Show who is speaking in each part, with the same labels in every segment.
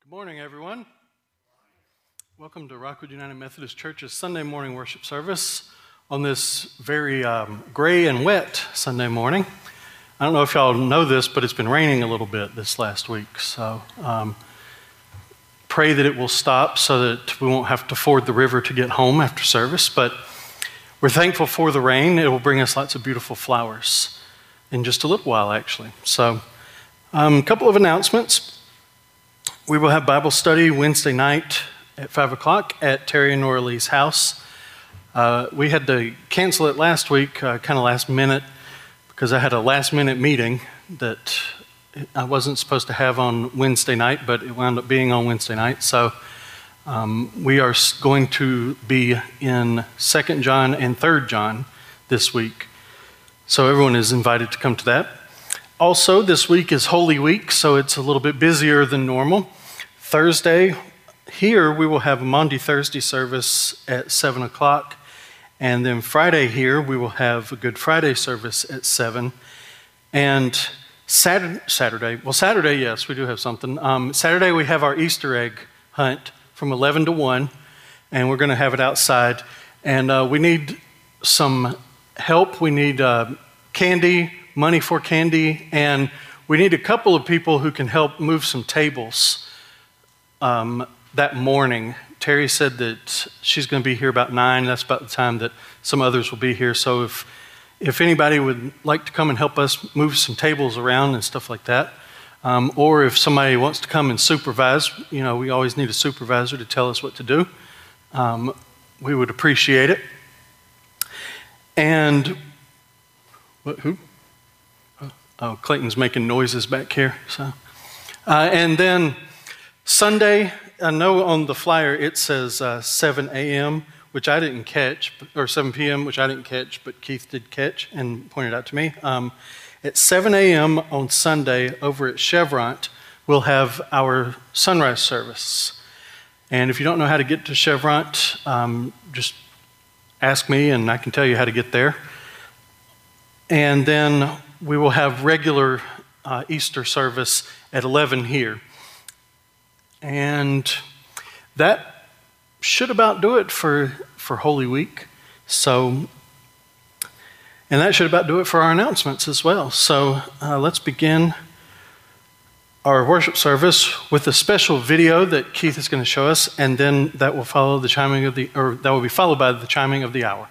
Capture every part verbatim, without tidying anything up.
Speaker 1: Good morning, everyone. Welcome to Rockwood United Methodist Church's Sunday morning worship service on this very um, gray and wet Sunday morning. I don't know if y'all know this, but it's been raining a little bit this last week, so um, pray that it will stop so that we won't have to ford the river to get home after service, but we're thankful for the rain. It will bring us lots of beautiful flowers in just a little while, actually. So um, a couple of announcements. We will have Bible study Wednesday night at five o'clock at Terry and Nora Lee's house. Uh, we had to cancel it last week, uh, kind of last minute, because I had a last minute meeting that I wasn't supposed to have on Wednesday night, but it wound up being on Wednesday night. So um, we are going to be in Second John and Third John this week. So everyone is invited to come to that. Also, this week is Holy Week, so it's a little bit busier than normal. Thursday, here we will have a Maundy Thursday service at seven o'clock, and then Friday here we will have a Good Friday service at seven. And Saturday, Saturday well Saturday, yes, we do have something. Um, Saturday we have our Easter egg hunt from eleven to one, and we're going to have it outside. And uh, we need some help. We need uh, candy, money for candy, and we need a couple of people who can help move some tables um, that morning. Terry said that she's going to be here about nine. That's about the time that some others will be here. So if if anybody would like to come and help us move some tables around and stuff like that, um, or if somebody wants to come and supervise, you know, we always need a supervisor to tell us what to do. Um, we would appreciate it. And what? Who? Oh, Clayton's making noises back here. So, uh, and then Sunday, I know on the flyer it says uh, seven a.m., which I didn't catch, or seven p.m., which I didn't catch, but Keith did catch and pointed out to me. Um, at seven a.m. on Sunday over at Chevron, we'll have our sunrise service. And if you don't know how to get to Chevron, um, just ask me and I can tell you how to get there. And then we will have regular uh, Easter service at eleven here. And that should about do it for, for Holy Week. So, and that should about do it for our announcements as well. So uh, let's begin our worship service with a special video that Keith is going to show us, and then that will follow the chiming of the, or that will be followed by the chiming of the hour.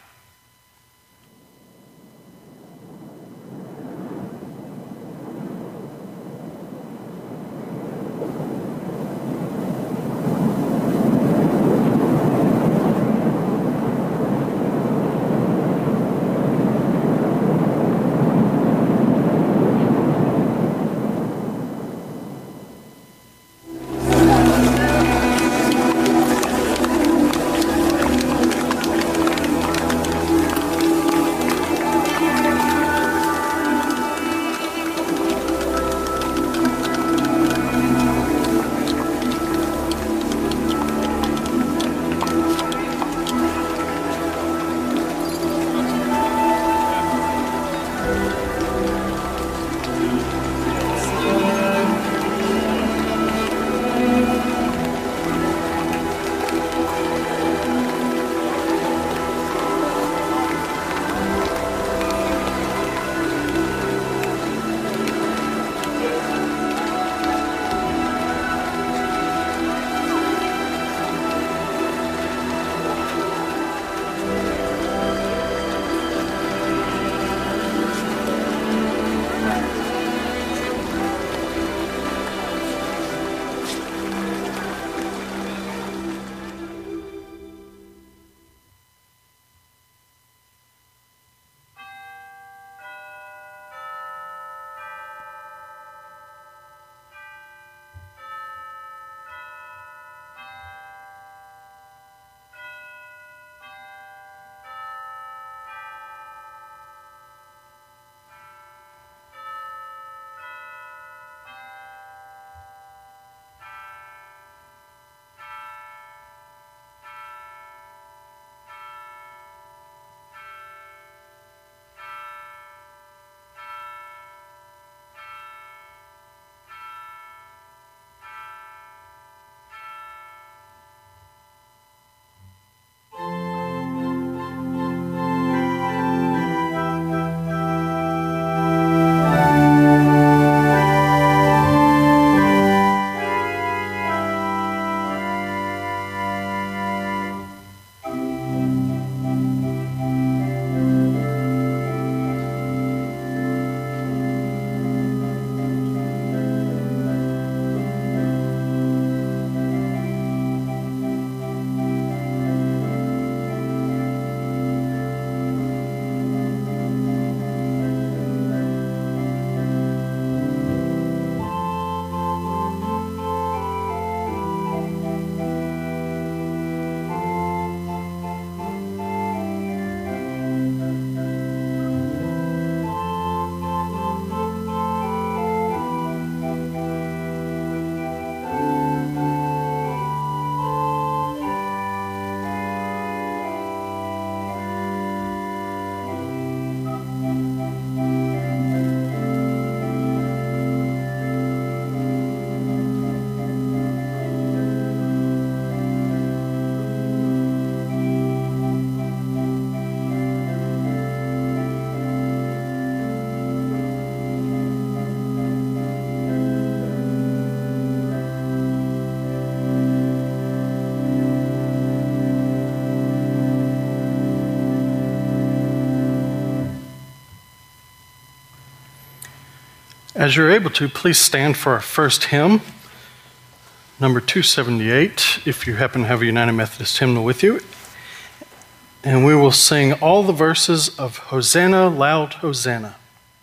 Speaker 1: As you're able to, please stand for our first hymn, number two seventy-eight, if you happen to have a United Methodist hymnal with you. And we will sing all the verses of Hosanna, Loud Hosanna.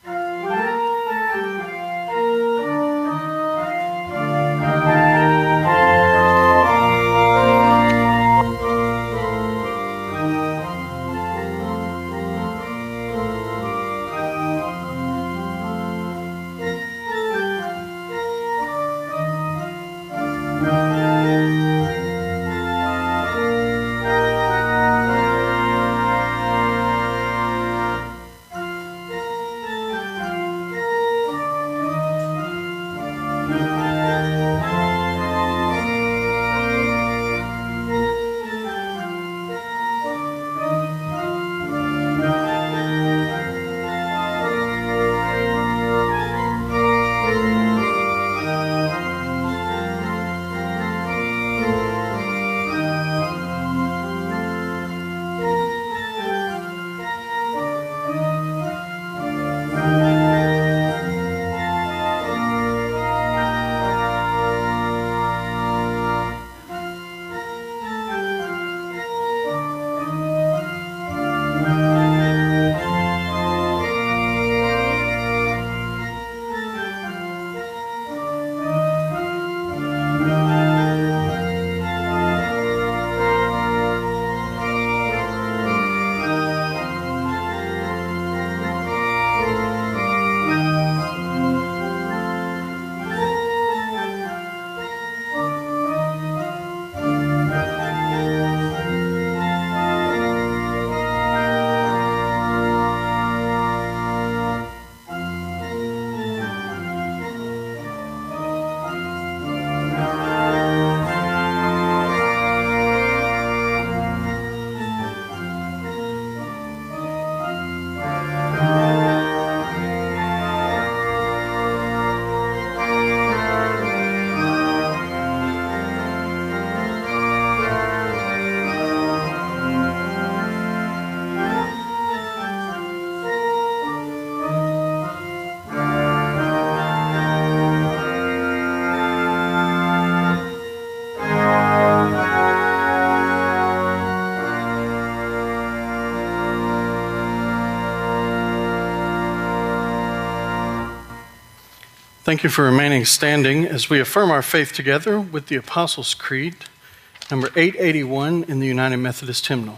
Speaker 1: Thank you for remaining standing as we affirm our faith together with the Apostles' Creed, number eight eighty-one in the United Methodist Hymnal.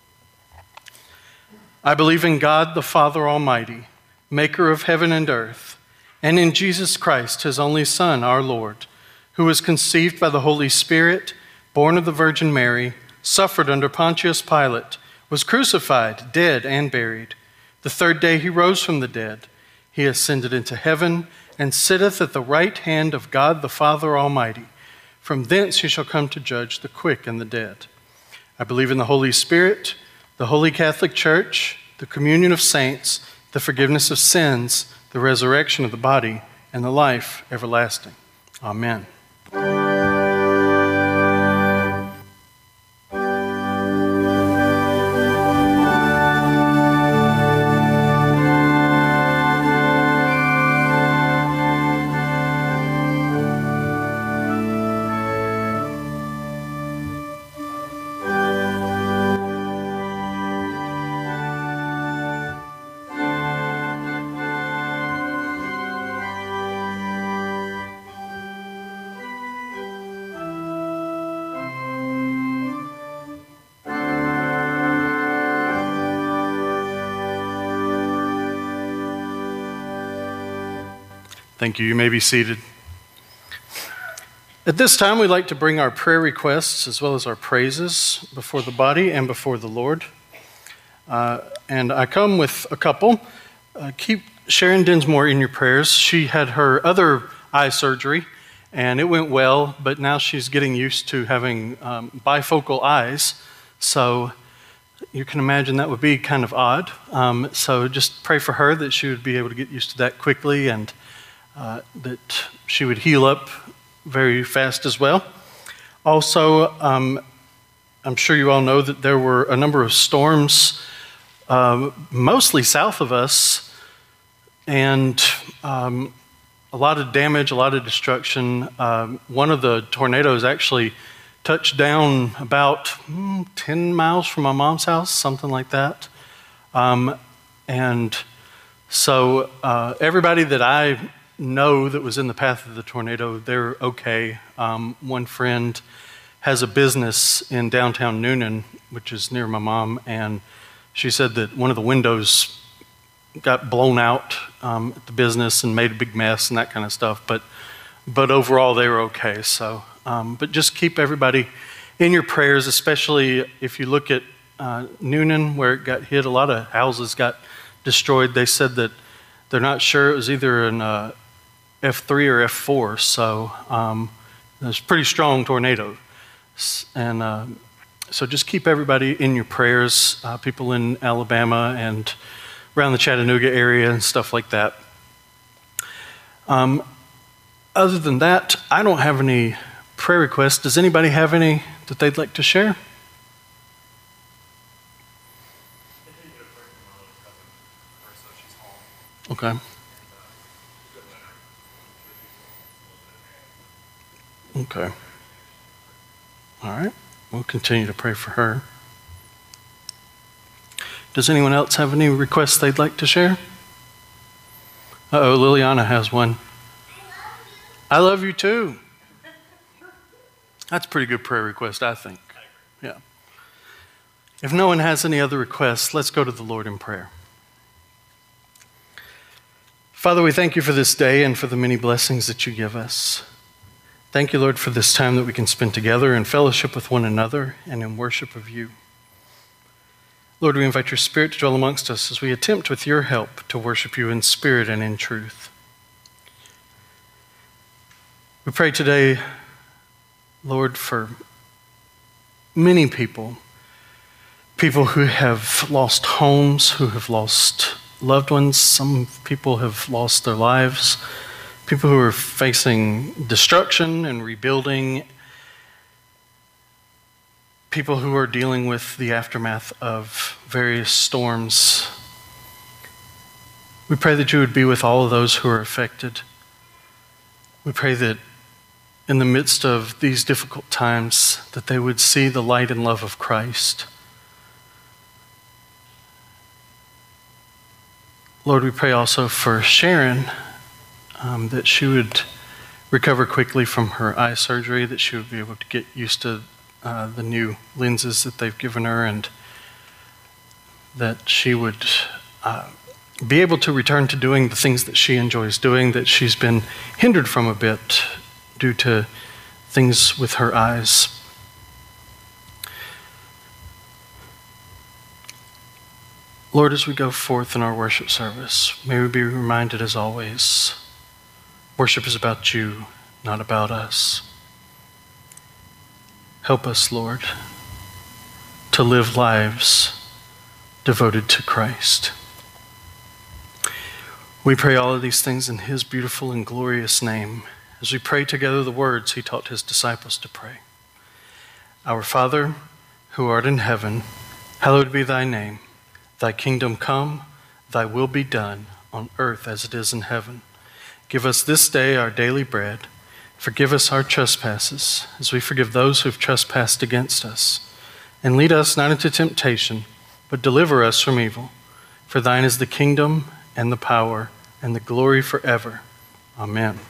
Speaker 1: I believe in God the Father Almighty, maker of heaven and earth, and in Jesus Christ, his only Son, our Lord, who was conceived by the Holy Spirit, born of the Virgin Mary, suffered under Pontius Pilate, was crucified, dead, and buried. The third day he rose from the dead. He ascended into heaven and sitteth at the right hand of God the Father Almighty. From thence he shall come to judge the quick and the dead. I believe in the Holy Spirit, the Holy Catholic Church, the communion of saints, the forgiveness of sins, the resurrection of the body, and the life everlasting. Amen. Thank you. You may be seated. At this time, we'd like to bring our prayer requests as well as our praises before the body and before the Lord. Uh, and I come with a couple. Uh, keep Sharon Dinsmore in your prayers. She had her other eye surgery, and it went well, but now she's getting used to having um, bifocal eyes. So you can imagine that would be kind of odd. Um, so just pray for her that she would be able to get used to that quickly, and Uh, that she would heal up very fast as well. Also, um, I'm sure you all know that there were a number of storms, uh, mostly south of us, and um, a lot of damage, a lot of destruction. Um, one of the tornadoes actually touched down about mm, ten miles from my mom's house, something like that. Um, and so uh, everybody that I know that was in the path of the tornado, they're okay. Um, one friend has a business in downtown Noonan, which is near my mom, and she said that one of the windows got blown out um, at the business and made a big mess and that kind of stuff. But but overall, they were okay. So, um, but just keep everybody in your prayers, especially if you look at uh, Noonan, where it got hit. A lot of houses got destroyed. They said that they're not sure. It was either an uh, F three or F four. So um, it was a pretty strong tornado. And uh, so just keep everybody in your prayers, uh, people in Alabama and around the Chattanooga area and stuff like that. Um, other than that, I don't have any prayer requests. Does anybody have any that they'd like to share? Okay. Okay. All right. We'll continue to pray for her. Does anyone else have any requests they'd like to share? Uh-oh, Liliana has one. I love you too. That's a pretty good prayer request, I think. Yeah. If no one has any other requests, let's go to the Lord in prayer. Father, we thank you for this day and for the many blessings that you give us. Thank you, Lord, for this time that we can spend together in fellowship with one another and in worship of you. Lord, we invite your Spirit to dwell amongst us as we attempt with your help to worship you in spirit and in truth. We pray today, Lord, for many people, people who have lost homes, who have lost loved ones. Some people have lost their lives. People who are facing destruction and rebuilding. People who are dealing with the aftermath of various storms. We pray that you would be with all of those who are affected. We pray that in the midst of these difficult times, that they would see the light and love of Christ. Lord, we pray also for Sharon, um, that she would recover quickly from her eye surgery, that she would be able to get used to uh, the new lenses that they've given her, and that she would uh, be able to return to doing the things that she enjoys doing, that she's been hindered from a bit due to things with her eyes. Lord, as we go forth in our worship service, may we be reminded as always, worship is about you, not about us. Help us, Lord, to live lives devoted to Christ. We pray all of these things in his beautiful and glorious name, as we pray together the words he taught his disciples to pray. Our Father, who art in heaven, hallowed be thy name. Thy kingdom come, thy will be done, on earth as it is in heaven. Give us this day our daily bread. Forgive us our trespasses, as we forgive those who have trespassed against us. And lead us not into temptation, but deliver us from evil. For thine is the kingdom, and the power, and the glory forever. Amen.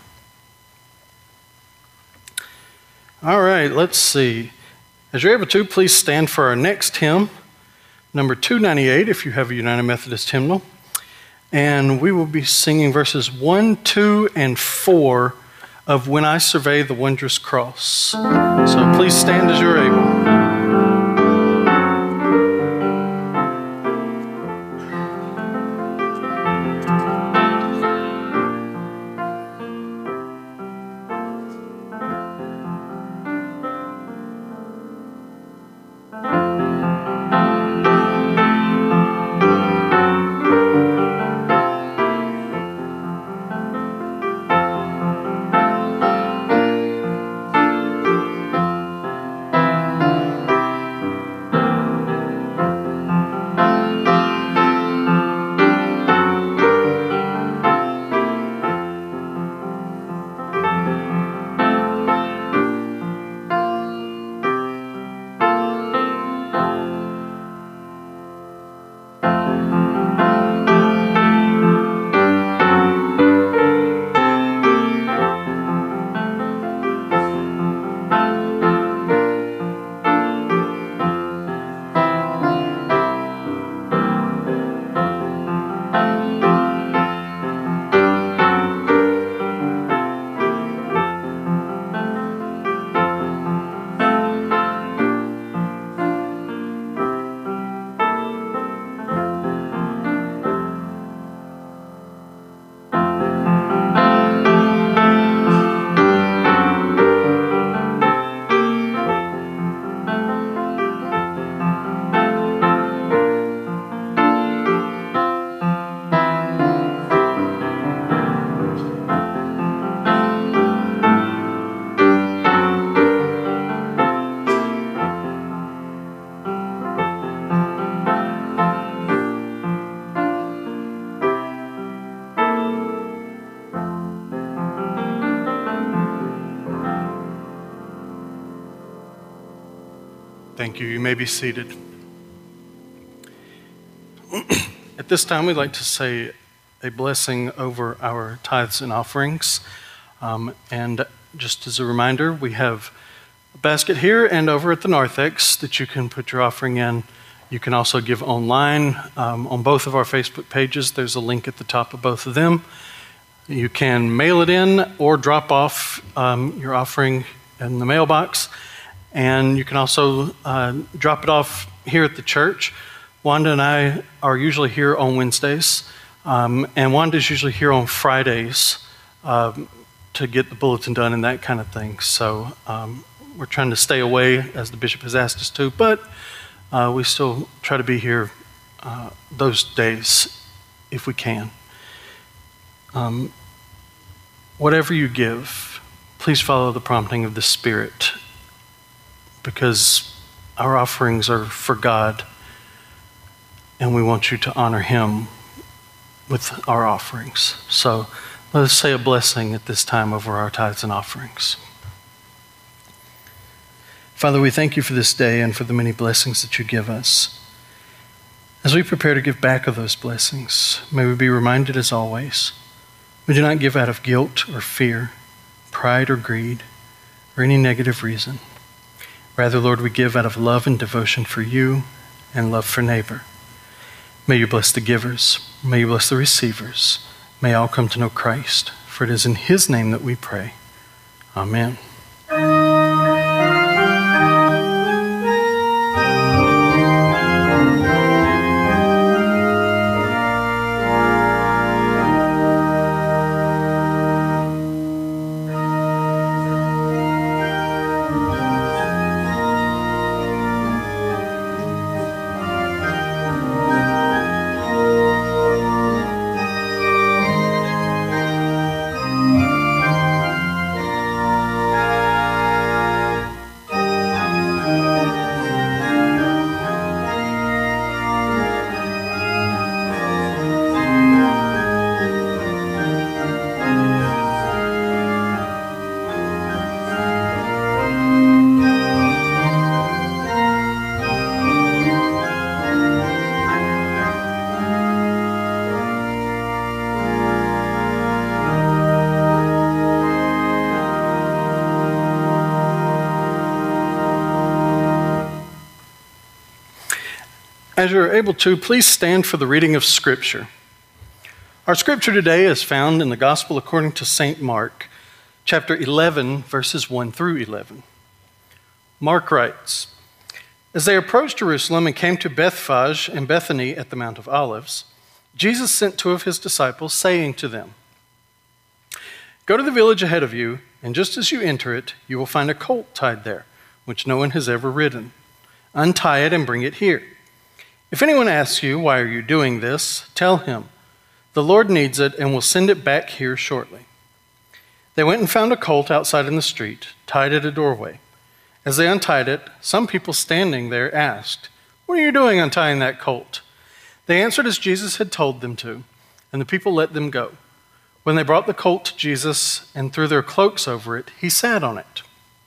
Speaker 1: All right, let's see. As you're able to, please stand for our next hymn, number two ninety-eight, if you have a United Methodist hymnal. And we will be singing verses one, two, and four of When I Survey the Wondrous Cross. So please stand as you're able. Thank you. You may be seated. At this time, we'd like to say a blessing over our tithes and offerings. Um, and just as a reminder, we have a basket here and over at the narthex that you can put your offering in. You can also give online um, on both of our Facebook pages. There's a link at the top of both of them. You can mail it in or drop off um, your offering in the mailbox. And you can also uh, drop it off here at the church. Wanda and I are usually here on Wednesdays, um, and Wanda's usually here on Fridays um, to get the bulletin done and that kind of thing. So um, we're trying to stay away as the bishop has asked us to, but uh, we still try to be here uh, those days if we can. Um, whatever you give, please follow the prompting of the Spirit, because our offerings are for God. And we want you to honor him with our offerings. So let us say a blessing at this time over our tithes and offerings. Father, we thank you for this day and for the many blessings that you give us. As we prepare to give back of those blessings, may we be reminded as always, we do not give out of guilt or fear, pride or greed, or any negative reason. Rather, Lord, we give out of love and devotion for you and love for neighbor. May you bless the givers. May you bless the receivers. May all come to know Christ. For it is in his name that we pray. Amen. As you're able to, please stand for the reading of Scripture. Our Scripture today is found in the Gospel according to Saint Mark, chapter eleven, verses one through eleven. Mark writes, "As they approached Jerusalem and came to Bethphage and Bethany at the Mount of Olives, Jesus sent two of his disciples, saying to them, 'Go to the village ahead of you, and just as you enter it, you will find a colt tied there, which no one has ever ridden. Untie it and bring it here. If anyone asks you, why are you doing this, tell him, the Lord needs it and will send it back here shortly.' They went and found a colt outside in the street, tied at a doorway. As they untied it, some people standing there asked, 'What are you doing untying that colt?' They answered as Jesus had told them to, and the people let them go. When they brought the colt to Jesus and threw their cloaks over it, he sat on it.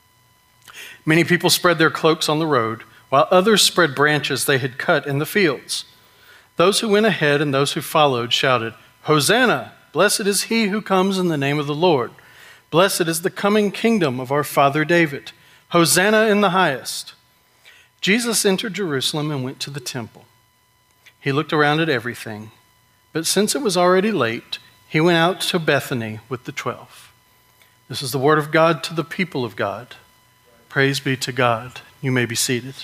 Speaker 1: Many people spread their cloaks on the road, while others spread branches they had cut in the fields. Those who went ahead and those who followed shouted, 'Hosanna! Blessed is he who comes in the name of the Lord. Blessed is the coming kingdom of our father David. Hosanna in the highest.' Jesus entered Jerusalem and went to the temple. He looked around at everything, but since it was already late, he went out to Bethany with the twelve. This is the word of God to the people of God. Praise be to God. You may be seated.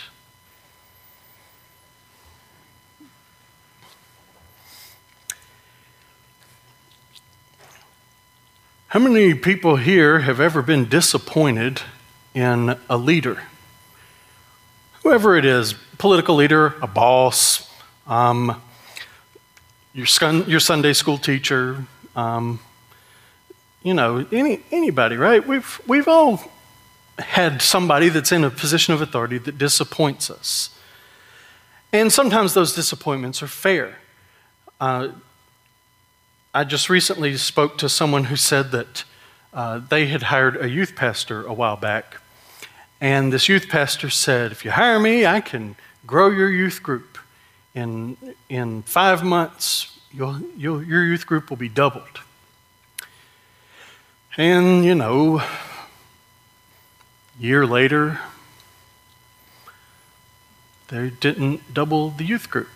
Speaker 1: How many people here have ever been disappointed in a leader? Whoever it is, political leader, a boss, um, your, son, your Sunday school teacher, um, you know, any anybody, right? We've we've all had somebody that's in a position of authority that disappoints us. And sometimes those disappointments are fair. Uh, I just recently spoke to someone who said that uh, they had hired a youth pastor a while back, And this youth pastor said, if you hire me, I can grow your youth group. In, in five months, you'll, you'll, your youth group will be doubled. And, you know, a year later, they didn't double the youth group.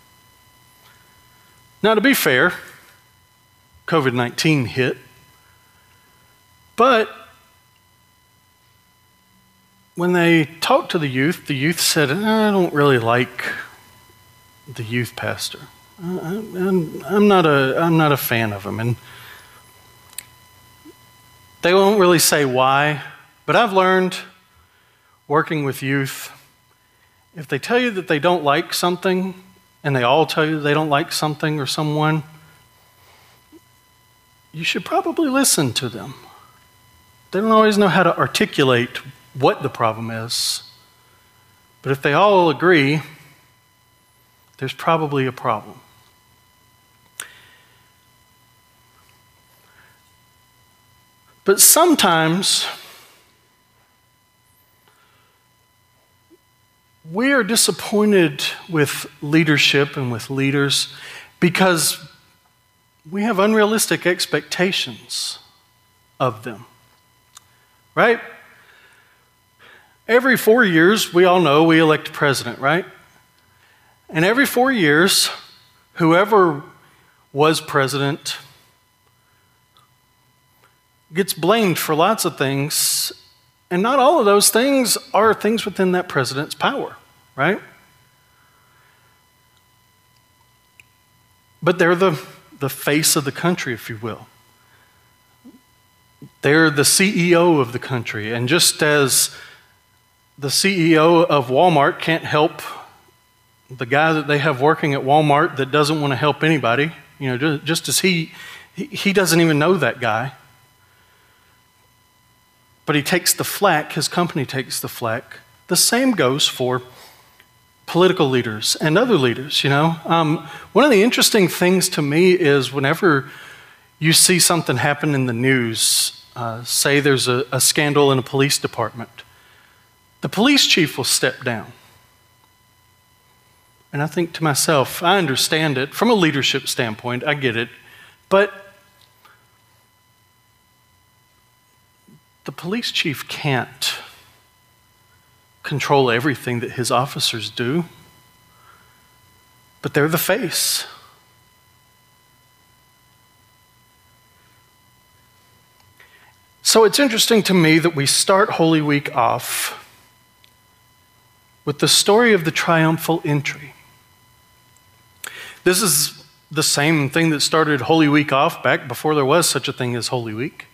Speaker 1: Now, to be fair, covid nineteen hit, but when they talked to the youth, the youth said, I don't really like the youth pastor. I'm, I'm, not a, I'm not a fan of him. And they won't really say why, but I've learned working with youth, if they tell you that they don't like something, and they all tell you they don't like something or someone, you should probably listen to them. They don't always know how to articulate what the problem is, but if they all agree, there's probably a problem. But sometimes we are disappointed with leadership and with leaders because we have unrealistic expectations of them, right? Every four years, we all know we elect a president, right? And every four years, whoever was president gets blamed for lots of things, and not all of those things are things within that president's power, right? But they're the, the face of the country, if you will. They're the C E O of the country, and just as the C E O of Walmart can't help the guy that they have working at Walmart that doesn't want to help anybody, you know, just as he, he doesn't even know that guy, but he takes the flack, his company takes the flack. The same goes for political leaders and other leaders, you know. Um, one of the interesting things to me is whenever you see something happen in the news, uh, say there's a, a scandal in a police department, the police chief will step down. And I think to myself, I understand it from a leadership standpoint, I get it, but the police chief can't control everything that his officers do, but they're the face. So it's interesting to me that we start Holy Week off with the story of the triumphal entry. This is the same thing that started Holy Week off back before there was such a thing as Holy Week.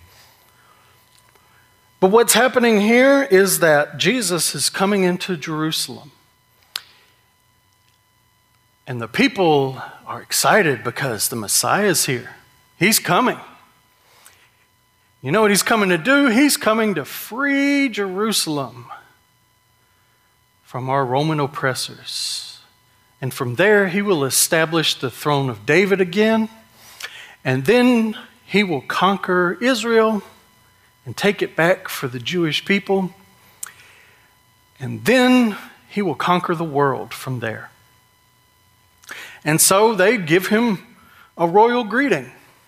Speaker 1: But what's happening here is that Jesus is coming into Jerusalem. And the people are excited because the Messiah is here. He's coming. You know what he's coming to do? He's coming to free Jerusalem from our Roman oppressors. And from there, he will establish the throne of David again. And then he will conquer Israel and take it back for the Jewish people. And then he will conquer the world from there. And so they give him a royal greeting.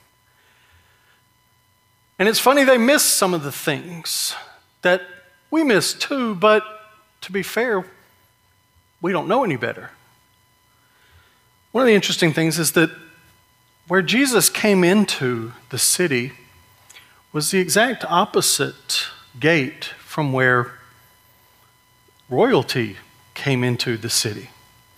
Speaker 1: And it's funny, they miss some of the things that we miss too, but to be fair, we don't know any better. One of the interesting things is that where Jesus came into the city was the exact opposite gate from where royalty came into the city.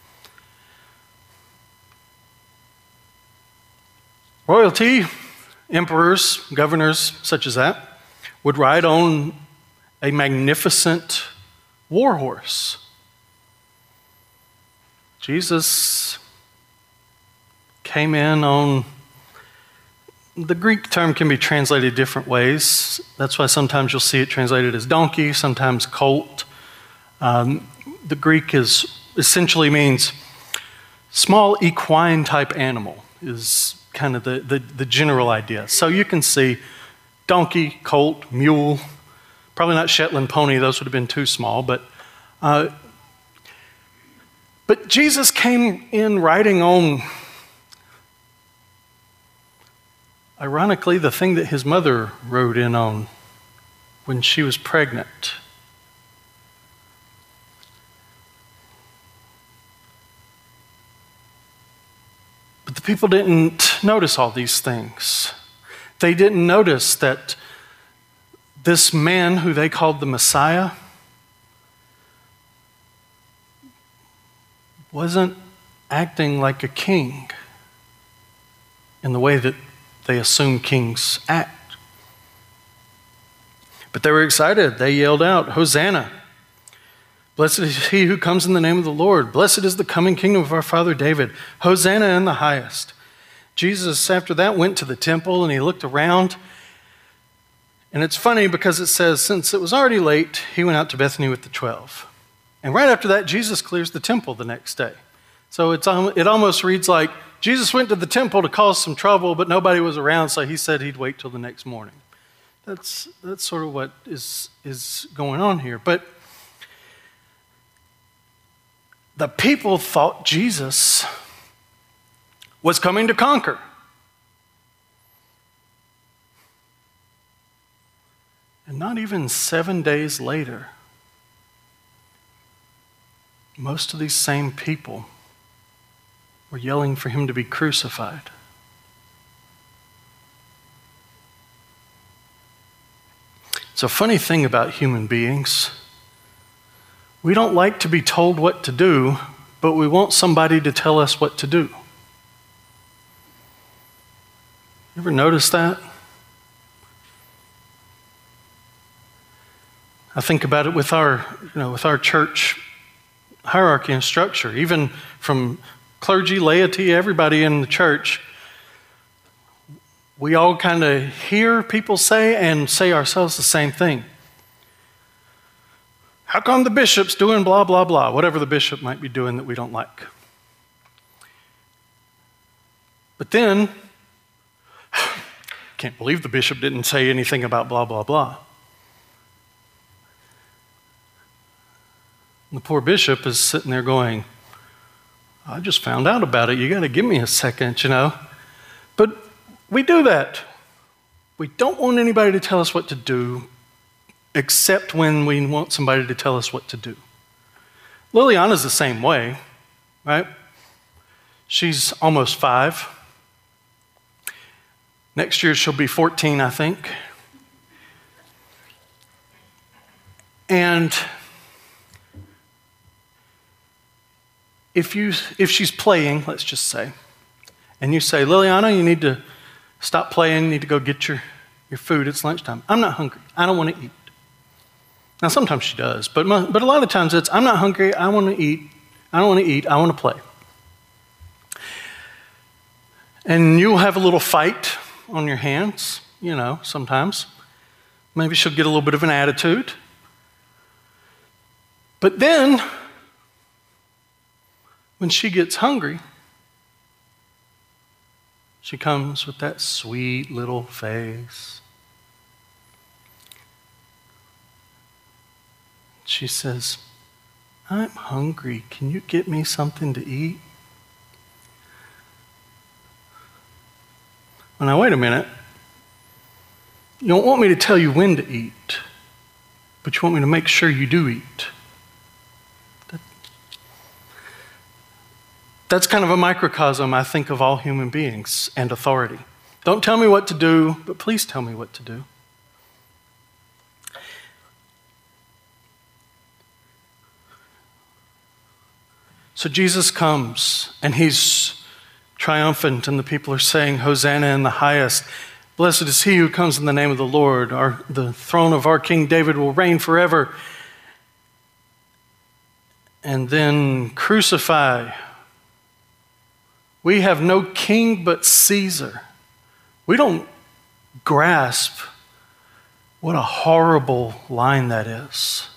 Speaker 1: Royalty, emperors, governors such as that, would ride on a magnificent war horse. Jesus came in on, the Greek term can be translated different ways. That's why sometimes you'll see it translated as donkey, sometimes colt. Um, the Greek is essentially means small equine type animal is kind of the, the, the general idea. So you can see donkey, colt, mule, Probably not Shetland pony, those would have been too small, but uh, but Jesus came in riding on, ironically, the thing that his mother rode in on when she was pregnant. But the people didn't notice all these things. They didn't notice that this man who they called the Messiah wasn't acting like a king in the way that they assume kings act. But they were excited. They yelled out, "Hosanna! Blessed is he who comes in the name of the Lord. Blessed is the coming kingdom of our father David. Hosanna in the highest." Jesus, after that, went to the temple and he looked around. And it's funny because it says, since it was already late, he went out to Bethany with the twelve. And right after that, Jesus clears the temple the next day. So it's, it almost reads like Jesus went to the temple to cause some trouble, but nobody was around, so he said he'd wait till the next morning. That's, that's sort of what is, is going on here. But the people thought Jesus was coming to conquer. And not even seven days later, most of these same people were yelling for him to be crucified. It's a funny thing about human beings. We don't like to be told what to do, but we want somebody to tell us what to do. You ever notice that? I think about it with our, you know, with our church hierarchy and structure, even from clergy, laity, everybody in the church. We all kind of hear people say and say ourselves the same thing. How come the bishop's doing blah, blah, blah, whatever the bishop might be doing that we don't like? But then, can't believe the bishop didn't say anything about blah, blah, blah. And the poor bishop is sitting there going, I just found out about it. You got to give me a second, you know. But we do that. We don't want anybody to tell us what to do, except when we want somebody to tell us what to do. Liliana's the same way, right? She's almost five. Next year she'll be fourteen, I think. And if you if she's playing, let's just say, and you say, Liliana, you need to stop playing, you need to go get your, your food, it's lunchtime. I'm not hungry, I don't want to eat. Now sometimes she does, but, my, but a lot of times it's, I'm not hungry, I want to eat, I don't want to eat, I want to play. And you'll have a little fight on your hands, you know, sometimes. Maybe she'll get a little bit of an attitude. But then, when she gets hungry, she comes with that sweet little face. She says, I'm hungry. Can you get me something to eat? Well, now, wait a minute. You don't want me to tell you when to eat, but you want me to make sure you do eat. That, that's kind of a microcosm, I think, of all human beings and authority. Don't tell me what to do, but please tell me what to do. So Jesus comes, and he's triumphant, and the people are saying, Hosanna in the highest. Blessed is he who comes in the name of the Lord. Our, the throne of our King David will reign forever. And then crucify. We have no king but Caesar. We don't grasp what a horrible line that is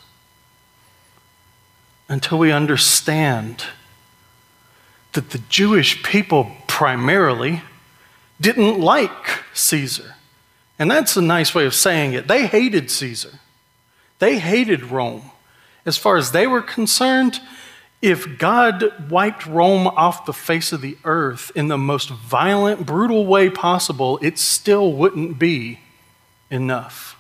Speaker 1: until we understand that the Jewish people primarily didn't like Caesar. And that's a nice way of saying it. They hated Caesar. They hated Rome. As far as they were concerned, if God wiped Rome off the face of the earth in the most violent, brutal way possible, it still wouldn't be enough.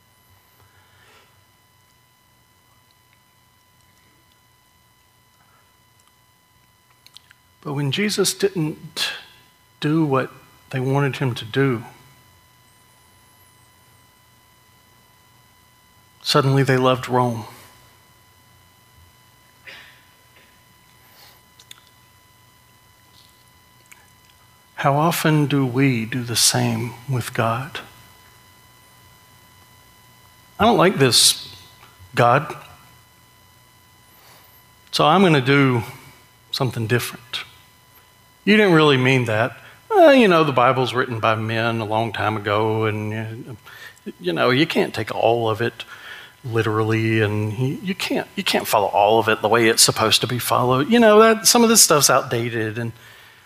Speaker 1: But when Jesus didn't do what they wanted him to do, suddenly they loved Rome. How often do we do the same with God? I don't like this, God, so I'm going to do something different. You didn't really mean that. Well, you know, the Bible's written by men a long time ago, and, you know, you can't take all of it literally, and you can't you can't follow all of it the way it's supposed to be followed. You know, that some of this stuff's outdated. And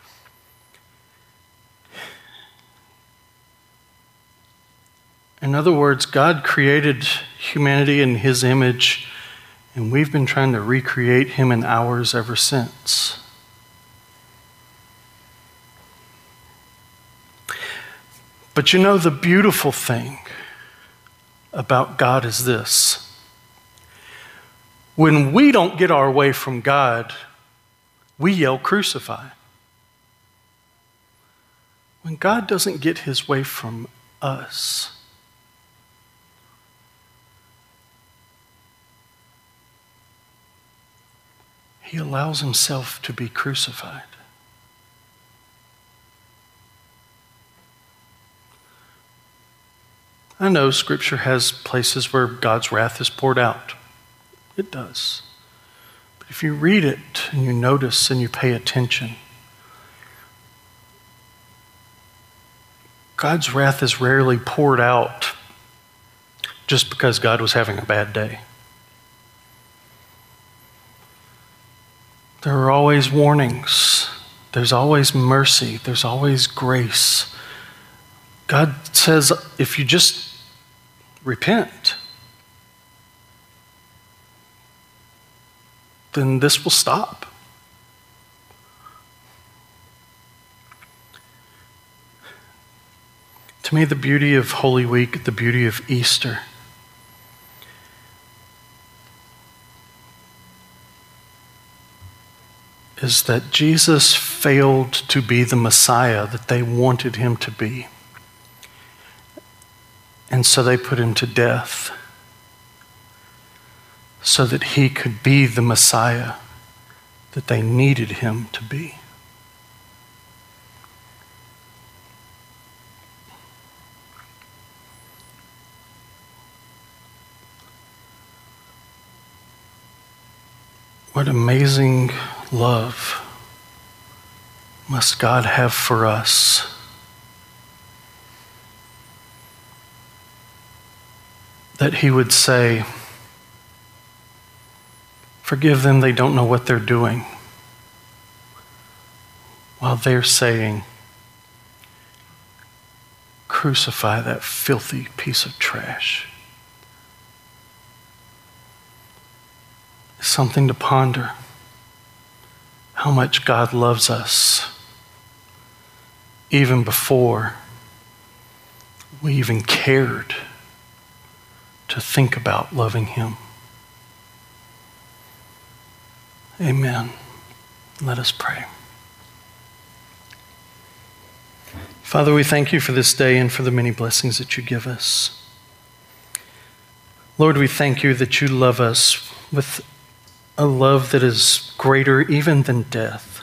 Speaker 1: in other words, God created humanity in his image, and we've been trying to recreate him in ours ever since. But you know, the beautiful thing about God is this. When we don't get our way from God, we yell, "Crucify." When God doesn't get his way from us, he allows himself to be crucified. I know Scripture has places where God's wrath is poured out. It does. But if you read it and you notice and you pay attention, God's wrath is rarely poured out just because God was having a bad day. There are always warnings. There's always mercy. There's always grace. God says, if you just repent, then this will stop. To me, the beauty of Holy Week, the beauty of Easter, is that Jesus failed to be the Messiah that they wanted him to be. And so they put him to death so that he could be the Messiah that they needed him to be. What amazing love must God have for us, that he would say, "Forgive them, they don't know what they're doing," while they're saying, "Crucify that filthy piece of trash." It's something to ponder, how much God loves us even before we even cared to think about loving him. Amen. Let us pray. Father, we thank you for this day and for the many blessings that you give us. Lord, we thank you that you love us with a love that is greater even than death.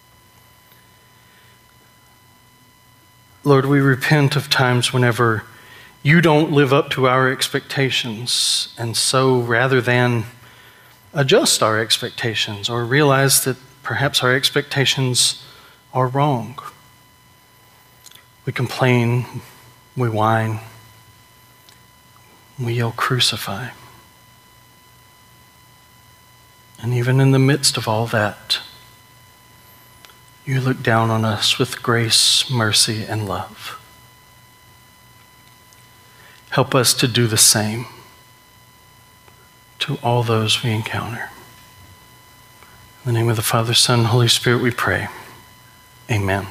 Speaker 1: Lord, we repent of times whenever you don't live up to our expectations, and so rather than adjust our expectations or realize that perhaps our expectations are wrong, we complain, we whine, we yell, "Crucify." And even in the midst of all that, you look down on us with grace, mercy, and love. Help us to do the same. to all those we encounter. In the name of the Father, Son, and Holy Spirit, we pray. Amen.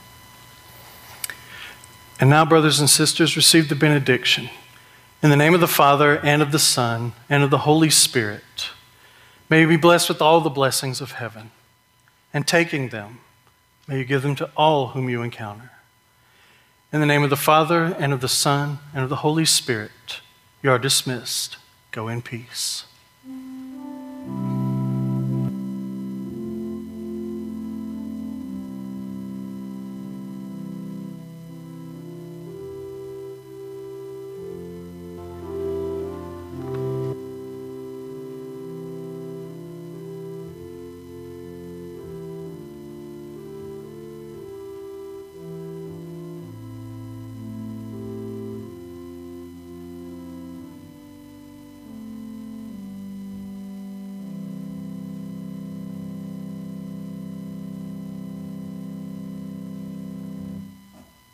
Speaker 1: And now, brothers and sisters, receive the benediction. In the name of the Father, and of the Son, and of the Holy Spirit, may you be blessed with all the blessings of heaven. And taking them, may you give them to all whom you encounter. In the name of the Father, and of the Son, and of the Holy Spirit, you are dismissed. Go in peace.